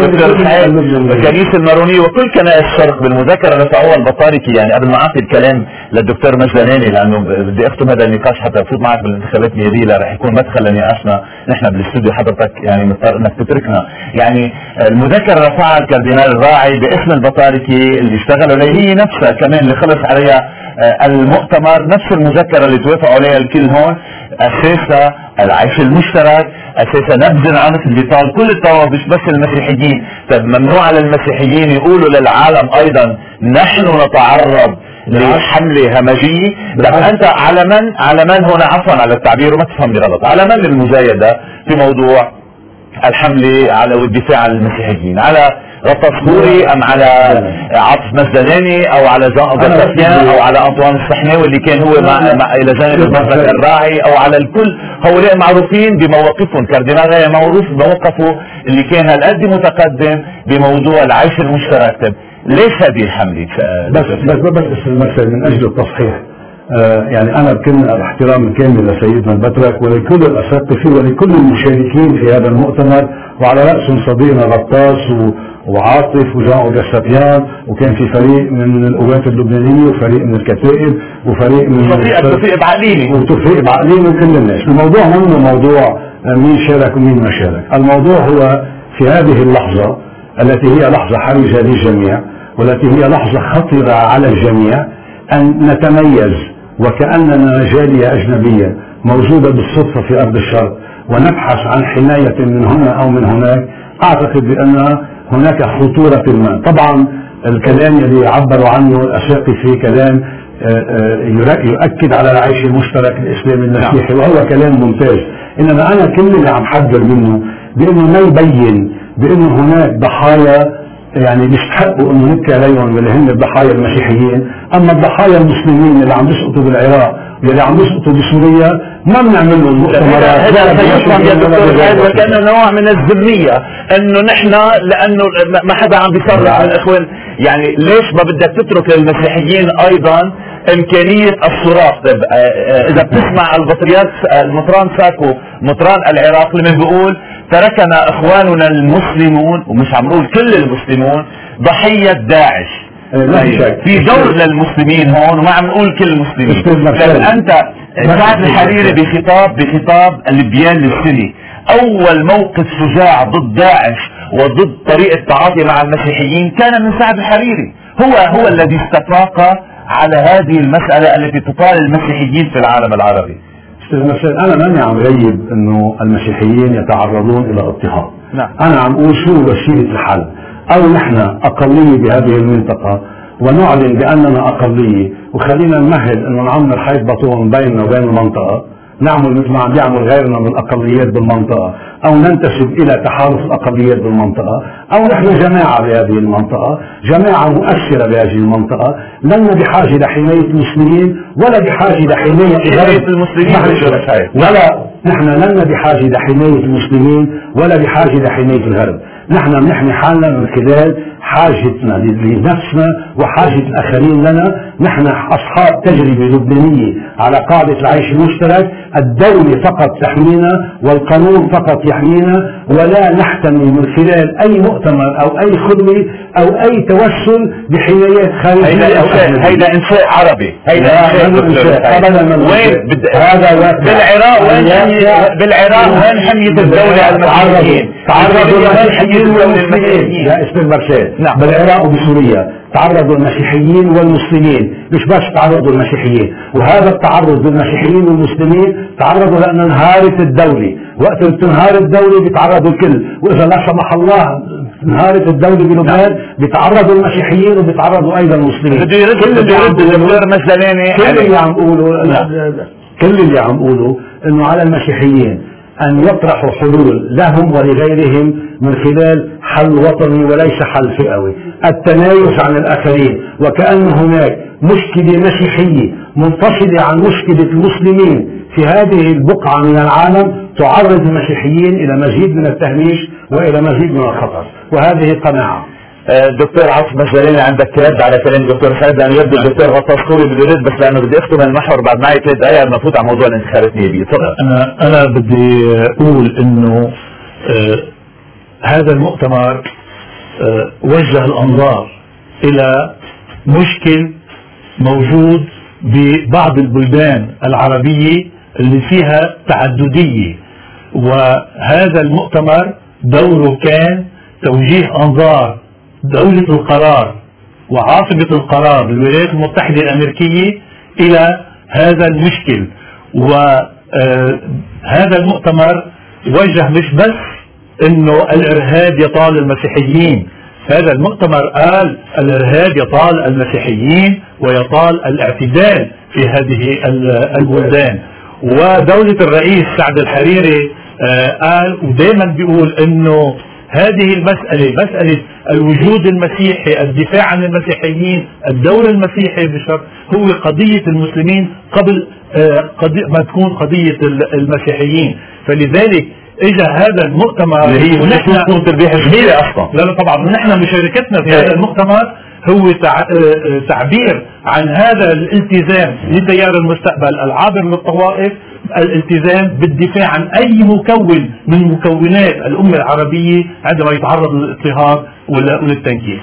الكنيسة المارونية وكل كنائس الشرق بالمذكرة رفعوها البطاركي. يعني قبل ما أعطي الكلام للدكتور مجداني، لأنه بدي أختم هذا النقاش حتى أفوت معك بالانتخابات النيابية، رح يكون مدخل لنقاشنا نحن بالاستوديو، حضرتك يعني مضطر انك تتركنا. يعني المذكرة رفعها الكاردينال الراعي باسم البطاركي اللي اشتغلوا عليها، هي نفسها كمان اللي خلص عليها المؤتمر، نفس المذكرة اللي توافقوا عليها الكل هون، اساسها العيش المشترك، اساسا نبذ العنف اللي طال كل الطوائف مش بس المسيحيين. طيب ممنوع على المسيحيين يقولوا للعالم ايضا نحن نتعرض لحملة همجية؟ طب انت على من على من هنا، عفوا على التعبير وما تفهمني غلط، على من المزايدة في موضوع الحملة على والدفاع عن المسيحيين؟ على غطاس بوري ام على عاطف مزداناني او على زان غطاسيان او على انطوان الصحناوي اللي كان هو مع, مع الى جانب المركز الراعي، او على الكل؟ هؤلاء معروفين بمواقفهم. كاردينال غاية معروف بموقفه اللي كان هالقد متقدم بموضوع العيش المشترك. ليش هذه الحملة؟ بس بس بس المثل من اجل التصحيح، آه يعني انا بكل الاحترام الكامل لسيدنا البطرك ولكل الاساتذه ولكل المشاركين في هذا المؤتمر، وعلى راسهم صديقنا غطاس وعاطف وجان اوجستيان، وكان في فريق من القوات اللبنانيه وفريق من الكتائب وفريق من توفيق بعقليني وتوفيق بعقليني وكل الناس. الموضوع منه موضوع مين شارك ومين ما شارك، الموضوع هو في هذه اللحظه التي هي لحظه حرجه للجميع والتي هي لحظه خطره على الجميع أن نتميز وكأننا جالية أجنبية موجودة بالصدفة في أرض الشرق ونبحث عن حماية من هنا أو من هناك. أعتقد بأن هناك خطورة ما. طبعا الكلام الذي عبروا عنه الأساقفة كلام يؤكد على العيش المشترك الإسلامي المسيحي، وهو كلام ممتاز. إنما أنا كل اللي عم حذر منه بأنه ما يبين بأنه هناك ضحايا يعني بيستحقوا انه نبكي عليهم واللي هن الضحايا المسيحيين، اما الضحايا المسلمين اللي عم بيسقطوا بالعراق واللي عم بيسقطوا بسوريا ما بنعمل لهم مؤتمرات. هذا سيفهم يا دكتور، وكانه نوع من الذميه انه نحن لانه ما حدا عم بيصرح من الاخوان. يعني ليش ما بدك تترك للمسيحيين ايضا امكانيه الصراخ؟ اذا بتسمع البطريات المطران ساكو مطران العراق لما بيقول تركنا اخواننا المسلمون، ومش عم نقول كل المسلمون، ضحيه داعش. في دور للمسلمين هون وما عم نقول كل المسلمين. لأن انت سعد الحريري بخطاب بخطاب البيان للسني اول موقف شجاع ضد داعش وضد طريقة التعاطي مع المسيحيين كان من سعد الحريري. هو هو الذي استفاق على هذه المسألة التي تطال المسيحيين في العالم العربي؟ استاذ مرسال، انا ماني عم غيب انه المسيحيين يتعرضون الى اضطهاد. نعم. انا عم اقول شو وسيله الحل. او نحن اقليه بهذه المنطقه ونعلن باننا اقليه، وخلينا نمهد انه نعمر حيث بطون بيننا وبين المنطقه، نعمل مثل ما عم يعمل غيرنا من الاقليات بالمنطقه، او ننتسب الى تحالف الاقليات بالمنطقه، او نحن جماعه بهذه المنطقه، جماعه مؤثره بهذه المنطقه، لنا بحاجه لحمايه المسلمين ولا بحاجه لحمايه حمايه المسلمين، ولا نحن لنا بحاجه لحمايه المسلمين ولا بحاجه لحمايه الغرب. نحن بنحمي حالنا من خلال حاجتنا لنفسنا وحاجة الآخرين لنا. نحن أصحاب تجربة لبنانية على قاعدة العيش المشترك، الدولة فقط تحمينا والقانون فقط يحمينا، ولا نحتمي من خلال أي مؤتمر أو أي خدمة أو أي توسل بحمايات خارجية أو أجنبية. هيدا إنشاء عربي، هيدا إنشاء أبدا. وين هذا بالعراق؟ وين بالعراق وين حمية الدولة المسيحيين؟ تعرضوا المسيحيين والمسلمين يا استاذ برشاد. نعم. بالعراق وبسوريا تعرضوا المسيحيين والمسلمين، مش بس تعرضوا المسيحيين، وهذا التعرض للمسيحيين والمسلمين تعرضوا لأن انهارت الدولة. وقت تنهار الدولة بيتعرضوا الكل، وإذا لا سمح الله انهارت الدولة بلبنان بيتعرضوا المسيحيين وبيتعرضوا أيضا المسلمين. بده يرد بده يرد الدكتور مزلاني. كل اللي عم قوله كل اللي عم قوله إنه على المسيحيين أن يطرحوا حلول لهم ولغيرهم من خلال حل وطني وليس حل فئوي، التمايز عن الآخرين، وكأن هناك مشكلة مسيحية منفصلة عن مشكلة المسلمين في هذه البقعة من العالم تعرض المسيحيين إلى مزيد من التهميش وإلى مزيد من الخطر، وهذه قناعة. دكتور عاصم مزلاني، عندك رد على كلام دكتور سعيد؟ لانه يبدو الدكتور غطاس طولي بده يرد، بس لانه بدي اختم المحور بعد معي ثلاث دقائق نفوت على موضوع الانتخابات النيابيه. تفضل. انا انا بدي اقول انه آه هذا المؤتمر آه وجه الانظار الى مشكل موجود ببعض البلدان العربيه اللي فيها تعدديه، وهذا المؤتمر دوره كان توجيه انظار دولة القرار وعاصمة القرار بالولايات المتحدة الأمريكية إلى هذا المشكل. وهذا المؤتمر وجه مش بس إنه الإرهاب يطال المسيحيين، هذا المؤتمر قال الإرهاب يطال المسيحيين ويطال الاعتدال في هذه البلدان. ودولة الرئيس سعد الحريري قال ودائما بيقول إنه هذه المسألة مسألة الوجود المسيحي، الدفاع عن المسيحيين، الدور المسيحي بالشرق هو قضية المسلمين قبل قضية ما تكون قضية المسيحيين. فلذلك اجى هذا المؤتمر ونحن تكون تربيح جميلة اصلا. لا لا طبعا نحن مشاركتنا في هذا المؤتمر هو تعبير عن هذا الالتزام لتيار المستقبل العابر للطوائف، الالتزام بالدفاع عن اي مكون من مكونات الامه العربيه عندما يتعرض للاضطهاد وللتنكيل.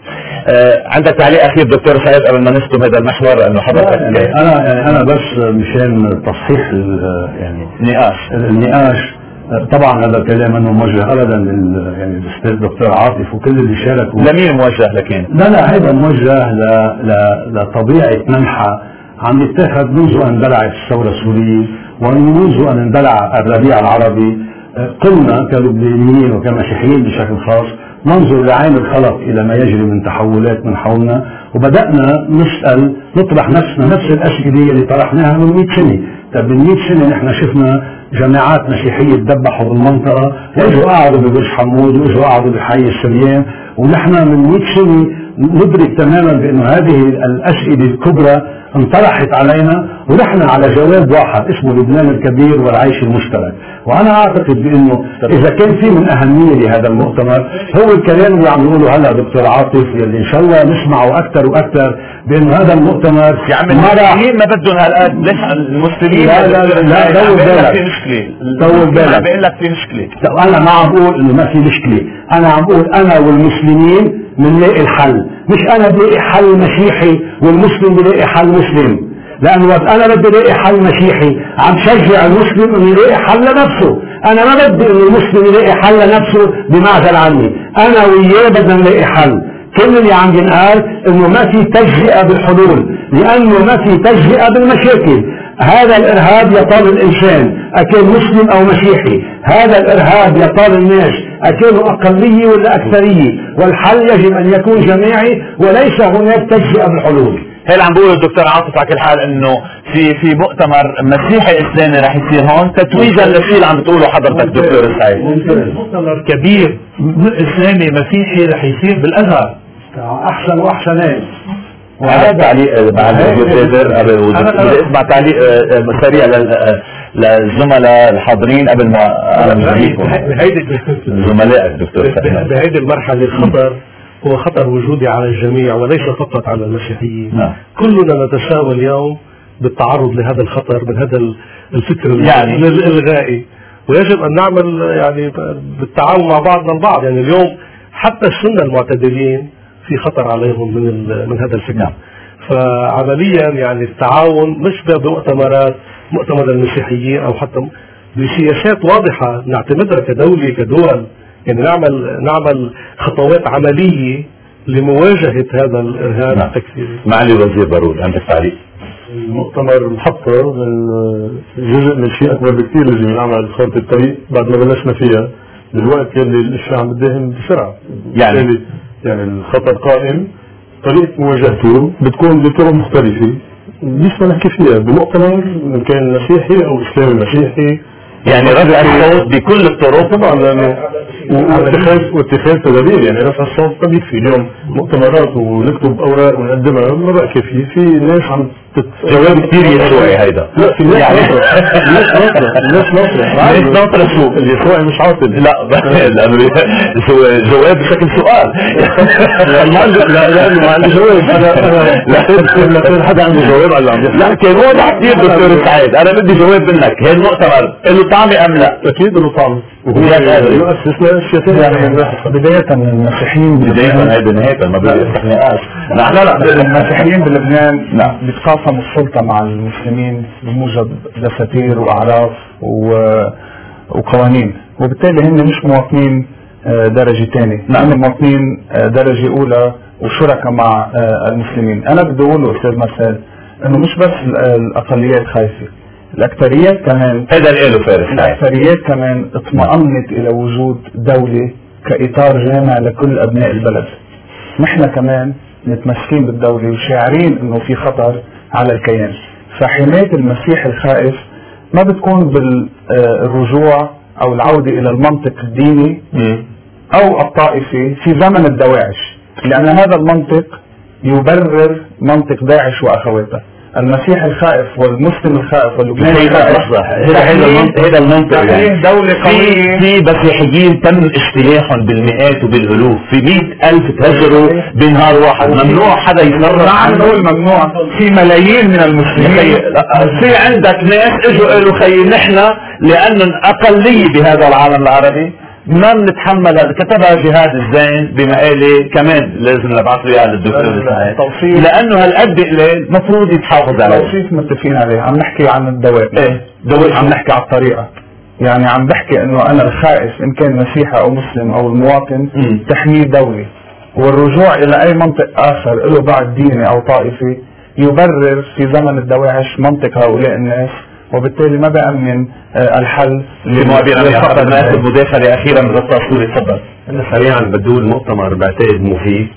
آه عندك تعليق اخير دكتور سعيد قبل ما نختم هذا المحور؟ انه حضرتك يعني انا يعني انا بس مشان تصحيح يعني النقاش النقاش طبعا هذا الكلام انه موجه ابدا لل يعني الاستاذ دكتور عاطف وكل اللي شاركوا. لمين موجه لكن؟ لا لا هذا موجه ل ل لطبيعه منحى عم يتخذ منذ ان اندلعت الثوره السوريه ومنذ ان اندلع الربيع العربي. قلنا كلبنانيين وكمسيحيين بشكل خاص ننظر لعين الخلق الى ما يجري من تحولات من حولنا، وبدانا نسال نطرح نفسنا نفس الاسئله اللي طرحناها من مئة سنه. طيب من مئة سنه نحن شفنا جماعات مسيحيه تدبحوا بالمنطقه، واجوا قعدوا ببرج حمود واجوا قعدوا بحي السريان، ونحن من مئة سنه ندرك تماما بانه هذه الاسئله الكبرى انطرحت علينا، ونحن على جواب واحد اسمه لبنان الكبير والعيش المشترك. وانا اعتقد بانه اذا كان في من اهميه لهذا المؤتمر هو الكلام اللي عم يقوله هلا دكتور عاطف، يلي ان شاء الله نسمعه اكثر واكثر، بانه هذا المؤتمر يا عم المسلمين ما بدهم هالقد. ليش المسلمين؟ لا لا لا دور بالك في مشكله، دور بالك بقول لك في مشكله. انا ما عم بقول انه ما في مشكله، انا عم بقول انا والمسلمين بنلاقي الحل، مش انا بلاقي حل مسيحي والمسلم بلاقي حل مسلم. لانه وقت انا بدي الاقي حل مسيحي عم شجع المسلم انه يلاقي حل لنفسه، انا ما بدي انه المسلم يلاقي حل لنفسه بمعزل عني، انا وياه بدنا نلاقي حل. كل اللي عم ينقال انه ما في تجزئة بالحلول، لانه ما في تجزئة بالمشاكل. هذا الارهاب يطال الانسان اكان مسلم او مسيحي، هذا الارهاب يطال الناس اكانوا اقلية ولا اكثرية، والحل يجب ان يكون جماعي وليس هناك تجزئة بالحلول. هل عم بقول الدكتور عاطف على كل حال انه في في مؤتمر مسيحي اسلامي رح يصير هون تتويجا للشيء اللي عم بتقوله حضرتك دكتور سعيد؟ مؤتمر كبير اسلامي مسيحي رح يصير بالازهر. احسن واحسن. وهذا تعليق مع الدكتور قبل بدي اسمع تعليق سريع للزملاء الحاضرين قبل ما بهيدي زملائك دكتور سعيد. بهيدي المرحله الخطر هو خطر وجودي على الجميع وليس فقط على المسيحيين. نعم. كلنا نتساوى اليوم بالتعرض لهذا الخطر من هذا الفكر يعني الإلغائي، ويجب أن نعمل يعني بالتعاون مع بعضنا البعض. يعني اليوم حتى السنة المعتدلين في خطر عليهم من من هذا الفكر. نعم. فعمليا يعني التعاون مش بمؤتمرات مؤتمر المسيحيين أو حتى بسياسات واضحة نعتمدها كدولة كدول، يعني نعمل نعمل خطوات عملية لمواجهة هذا الإرهاب التكفيري. معالي الوزير بارود عندك تعليق؟ المؤتمر محطة من جزء من شيء أكبر بكثير لازم ينعمل خارطة الطريق بعد ما بلشنا فيها دلوقتي اللي الأشياء عم بتداهم بسرعة. يعني يعني الخطر قائم، طريقة مواجهته بتكون بطرق مختلفة ليش ما نحكي فيها بمؤتمر إن كان مسيحي أو إسلامي مسيحي، يعني رفع الصوت بكل الطرق طبعا لأنه واتخاذ واتخاذ تدابير. يعني رفع الصوت قد يكفي. اليوم مؤتمرات ونكتب اوراق ونقدمها ما بقى كافي. في ناس عم جواب كثير يسوعي هيدا. لا في ناس يعني ناس ناطرة ناس ناطرة ناس ناطرة شو اليسوعي مش عاطل. لا جواب بشكل سؤال. ما عندي لا لانه ما عندي جواب. انا انا لا حدا عنده جواب على اللي عم يحكي. لا كان واضح كثير دكتور سعيد. انا بدي جواب منك. هي المؤتمر له طعمه ام لا؟ اكيد له طعمه وهو يؤسسنا الشتات. يعني بداية المسيحيين بداية هيدا نهاية ما بدي افتح نقاش. لا لا المسيحيين بلبنان بيتقاسموا السلطة مع المسلمين بموجب دساتير واعراف وقوانين، وبالتالي هن مش مواطنين درجة ثانية، نحن مواطنين درجة اولى وشركاء مع المسلمين. انا بدي اقوله استاذ مرسال انه مش بس الاقليات خايفة، الاكثريات كمان هذا اللي له فارس. الاكثريات كمان اطمأنت الى وجود دولة كاطار جامع لكل ابناء البلد. نحن كمان متمسكين بالدولة وشاعرين انه في خطر على الكيان. فحماية المسيح الخائف ما بتكون بالرجوع او العودة الى المنطق الديني او الطائفي في زمن الدواعش، لان هذا المنطق يبرر منطق داعش واخواتها. المسيح الخائف والمسلم الخائف واللبناني الخائف هذا المنطق. يعني دولة قوية في مسيحيين تم اجتياحهم بالمئات وبالالوف، في مئة الف تهجروا بنهار واحد. ممنوع حدا يصرح. نعم نقول ممنوع. في ملايين من المسلمين. في عندك ناس اجوا قالوا خيي نحن لان اقلية بهذا العالم العربي ما بنتحمل هذا. كتبها جهاد الزين بمقالة كمان لازم نبعث اياها للدكتور سعيد، لانه هالقد قليل مفروض يتحافظ عليه. توصيف متفقين عليه. عم نحكي عن الدواء. ايه دواء. عم نحكي على الطريقة. يعني عم بحكي انه انا الخائف ان كان مسيحي او مسلم او المواطن تحميه دولي، والرجوع الى اي منطق اخر له بعد ديني او طائفي يبرر في زمن الدواعش منطق هؤلاء الناس، وبالتالي ما بأمن الحل للخطر. الناس المداخلة أخيرا من الدكتور سوري تفضل. أنا سريعا بدو المؤتمر بعتقد مفيد.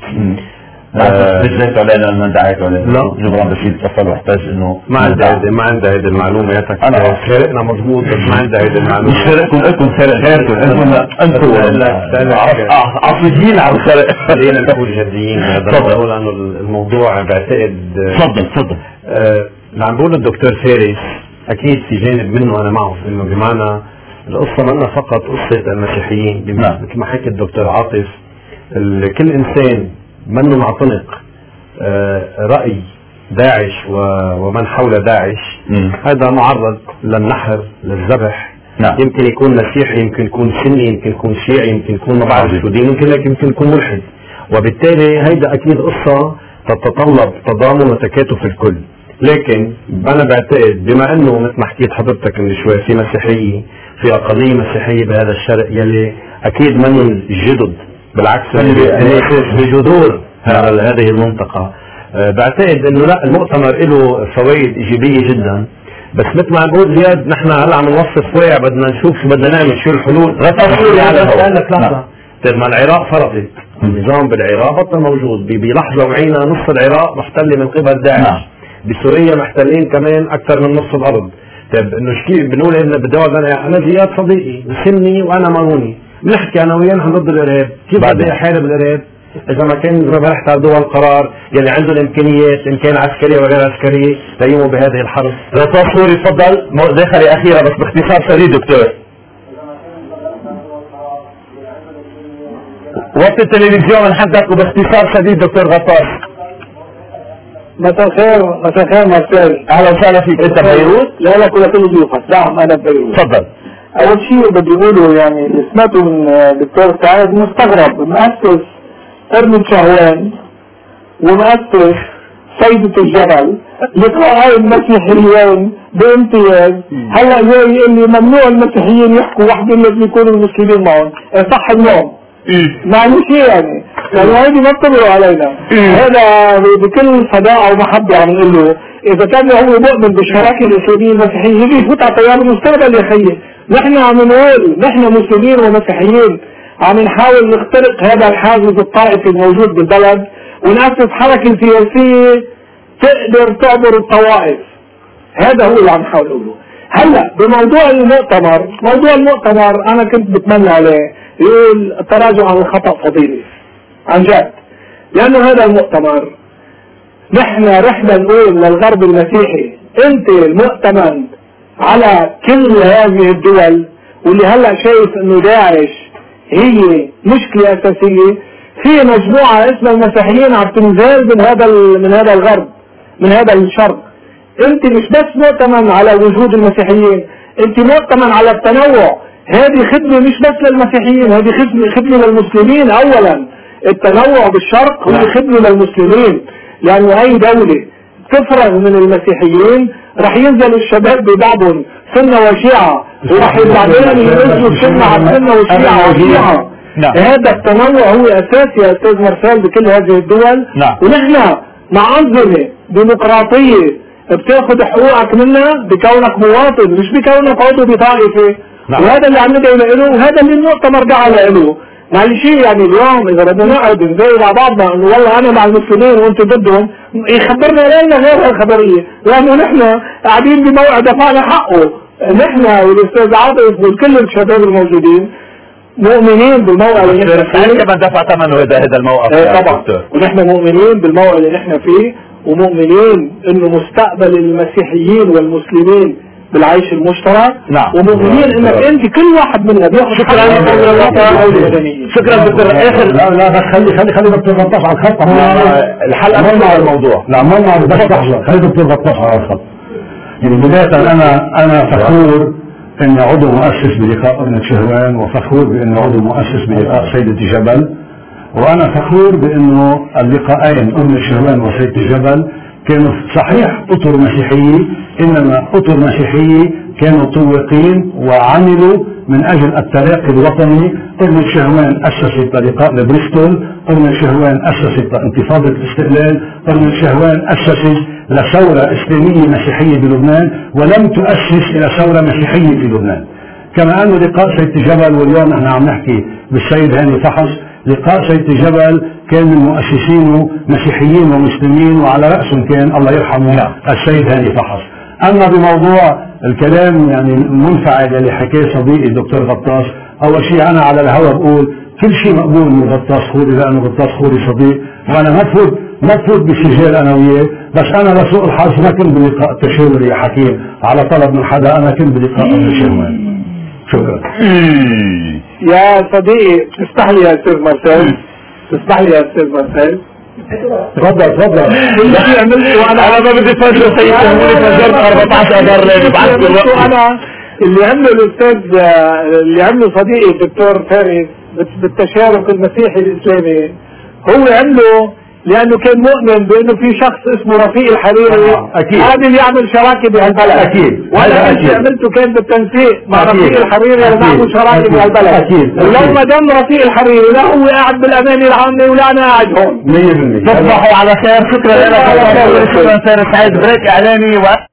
مش زيت علينا ما دعيت علينا. لا جبران بشير تفضل واحتاج انه ما عندي هيدي ما عندي هيدي المعلوماتك. انا خارقنا مضبوط بس ما عندي هيدي المعلومات. مش خارقكم انتم خارقكم انتم عصيين على الخارق. خلينا نكون جديين بهذا الموضوع لانه الموضوع بعتقد. تفضل تفضل. اللي عم بقوله الدكتور فارس اكيد في جانب منه انا معه، انه بمعنى القصه منا فقط قصه المسيحيين مثل ما حكى الدكتور عاطف. كل انسان منه معتنق راي داعش ومن حول داعش م. هذا معرض للنحر للذبح. نعم. يمكن يكون مسيحي، يمكن يكون سني، يمكن يكون شيعي، يمكن يكون ما بعرف شو دين، يمكن يمكن يكون ملحد. وبالتالي هيدا اكيد قصه تتطلب تضامن وتكاتف الكل. لكن انا بعتقد بما انه مثل ما حكيت حضرتك من شوي في مسيحيه، في اقليه مسيحيه بهذا الشرق يلي اكيد منهم جدد، بالعكس بجذور هذه المنطقة. أه بعتقد انه لا، المؤتمر له فوائد ايجابية جدا، بس مثل ما بقول زياد نحن هلا عم نوصف واقع، بدنا نشوف شو بدنا نعمل، شو الحلول. قال لك لحظة، طيب ما العراق فرطت، النظام بالعراق بطل موجود، بلحظة معينة نص العراق محتل من قبل داعش، بسوريا محتلين كمان اكثر من نص الارض. طيب انه كيف بنقول ان بدي انا انا زياد صديقي سني وانا ماروني، بنحكي انا وياه نحن ضد الارهاب، كيف بدي احارب الارهاب اذا ما كان ربحت على دول القرار يلي عنده الامكانيات ان كان عسكريه وغير عسكريه ليقوموا بهذه الحرب. غطاس سوري تفضل، مداخله اخيره بس باختصار شديد دكتور. وقت التلفزيون من حدك وباختصار شديد دكتور غطاس. مساء الخير. مساء الخير مارسيل، اهلا وسهلا فيك. انت ببيروت؟ لا لا كل كل ضيوفك. نعم انا ببيروت. تفضل. اول شيء بدي اقوله يعني اللي سمعته من دكتور سعيد مستغرب، مؤسس ارمي شهوان ومؤسس سيدة الجبل لقاء المسيحيين بامتياز، هلا جاي يقول لي ممنوع المسيحيين يحكوا وحدين لازم يكونوا المسلمين معهم، صح اليوم معلش يعني يعني هيدي ما بتمروا علينا. هذا بكل صداقة ومحبة عم نقول له اذا كان هو مؤمن بالشراكة الاسلامية المسيحية يجي يفوت على طيار المستقبل يا خيي. نحن عم نقول نحن مسلمين ومسيحيين عم نحاول نخترق هذا الحاجز الطائفي الموجود بالبلد ونأسس حركة سياسية تقدر تعبر الطوائف. هذا هو اللي عم نحاول نقوله. هلا بموضوع المؤتمر، موضوع المؤتمر انا كنت بتمنى عليه يقول التراجع عن الخطأ فضيلة عن جد، لانه هذا المؤتمر نحن رحنا نقول للغرب المسيحي انت المؤتمن على كل هذه الدول، واللي هلا شايف انه داعش هي مشكلة اساسية، في مجموعة اسمها المسيحيين عم تنزال من هذا من هذا الغرب من هذا الشرق. انت مش بس مؤتمن على وجود المسيحيين، انت مؤتمن على التنوع. هذه خدمة مش بس للمسيحيين، هذه خدمة خدمة للمسلمين. اولا التنوع بالشرق هو خدمة للمسلمين، لانه اي دولة تفرغ من المسيحيين رح ينزل الشباب ببعضهم سنة وشيعة، ورح بعدين ينزلوا سنة على سنة وشيعة وشيعة. نعم. هذا التنوع هو اساسي يا استاذ مرسال بكل هذه الدول. نعم. ونحن مع انظمة ديمقراطية بتاخذ حقوقك منها بكونك مواطن مش بكونك عضو بطائفة. نعم. وهذا اللي عم ندعي له وهذا اللي المؤتمر دعا له. معلش يعني اليوم اذا بدنا نقعد نزايد على بعضنا انه والله انا مع المسلمين وانت ضدهم، يخبرنا لنا غير الخبريه، لانه نحن قاعدين بموعد دفعنا حقه. نحن والاستاذ عاطف وكل الشباب الموجودين مؤمنين بالموعد اللي نحن فيه. كمان دفع ثمنه هذا هذا الموقف. اه طبعا. ونحن مؤمنين بالموعد اللي نحن فيه، ومؤمنين انه مستقبل المسيحيين والمسلمين بالعيش المشترك. نعم. ومؤمنين انك انت كل واحد منا بياخذ شكرا شكرا دكتور. اخر لا لا بس خلي خلي خلي دكتور غطاس على الخط. الحلقه مو على الموضوع. لا مو على بس لحظه، خلي دكتور غطاس على الخط. يعني بدايه انا انا فخور اني عضو مؤسس بلقاء ابنة شهوان، وفخور باني عضو مؤسس بلقاء سيدة جبل، وانا فخور بانه اللقاءين ابنة شهوان وسيدة جبل كانوا صحيح اطر مسيحية، انما اطر مسيحية كانوا طوقين وعملوا من اجل التلاقي الوطني. ابن شهوان اسست لقاء لبريستول، ابن شهوان اسست انتفاضة الاستقلال، ابن شهوان اسست لثورة اسلامية مسيحية بلبنان، ولم تؤسس الى ثورة مسيحية في لبنان. كما انه لقاء سيدة جبل، واليوم نحن عم نحكي بالسيد هاني فحص، لقاء سيدة جبل كان من مؤسسينه مسيحيين ومسلمين، وعلى رأسهم كان الله يرحمه السيد هاني فحص. أما بموضوع الكلام يعني المنفعل اللي حكاه صديقي الدكتور غطاس، أول شيء أنا على الهواء بقول كل شيء مقبول من غطاس خوري، لأنه غطاس خوري صديق، وأنا ما بفوت ما بفوت بسجال أنا وياه، بس أنا لسوء الحظ ما كنت بلقاء التشاوري يا حكيم على طلب من حدا، أنا كنت بلقاء التشاوري. شكرا. يا صديقي تسمح لي يا استاذ مرسال، تسمح لي يا استاذ مرسال. تفضل تفضل. اللي عملته انا انا ما بدي فجر سيد فجرت أربعة عشر اذار لاني بعثت انا اللي عمله الاستاذ اللي عمله صديقي الدكتور فارس بالتشارك المسيحي الاسلامي، هو عمله لانه كان مؤمن بانه في شخص اسمه رفيق الحريري قادر يعمل شراكه بهالبلد. اكيد وانا اللي عملته كان بالتنسيق مع رفيق الحريري لنعمل شراكه بهالبلد. اكيد ولو ما دام رفيق الحريري لا هو قاعد بالامانه العامه ولا انا قاعد هون. مية بالمية. تصبحوا على خير. شكرا لك. شكرا سيد سعيد. بريك اعلامي و